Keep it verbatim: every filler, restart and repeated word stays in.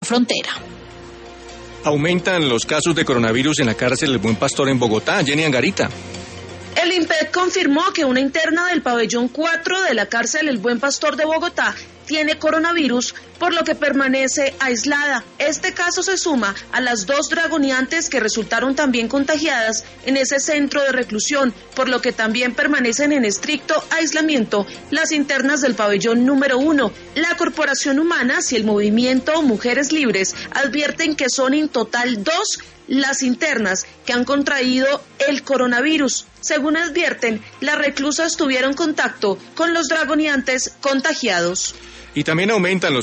frontera. Aumentan los casos de coronavirus en la cárcel El Buen Pastor en Bogotá. Jenny Angarita. El INPEC confirmó que una interna del pabellón cuatro de la cárcel El Buen Pastor de Bogotá tiene coronavirus, por lo que permanece aislada. Este caso se suma a las dos dragoniantes que resultaron también contagiadas en ese centro de reclusión, por lo que también permanecen en estricto aislamiento las internas del pabellón número uno. La Corporación Humana y el movimiento Mujeres Libres advierten que son en total dos las internas que han contraído el coronavirus. Según advierten, las reclusas tuvieron contacto con los dragoniantes contagiados. Y también aumentan los